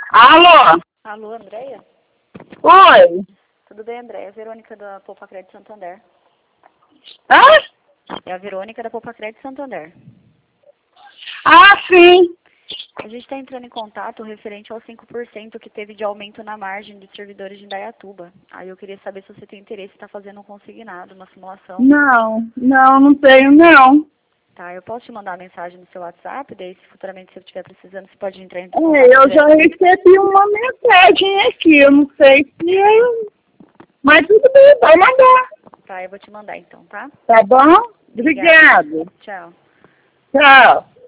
Alô? Alô, Andréia? Oi? Tudo bem, Andréia? Verônica da Poupa Crédito Santander. Hã? É a Verônica da Poupa Crédito Santander. Ah, sim. A gente está entrando em contato referente aos 5% que teve de aumento na margem dos servidores de Indaiatuba. Aí eu queria saber se você tem interesse em estar fazendo um consignado, uma simulação. Não tenho, não. Tá, eu posso te mandar a mensagem no seu WhatsApp, daí se futuramente você estiver precisando, você pode entrar em É, contato eu já direto. recebi uma mensagem aqui, eu não sei se eu... Mas tudo bem, vai mandar. Tá, eu vou te mandar então, tá? Tá bom? Obrigada. Obrigado. Tchau. Tchau.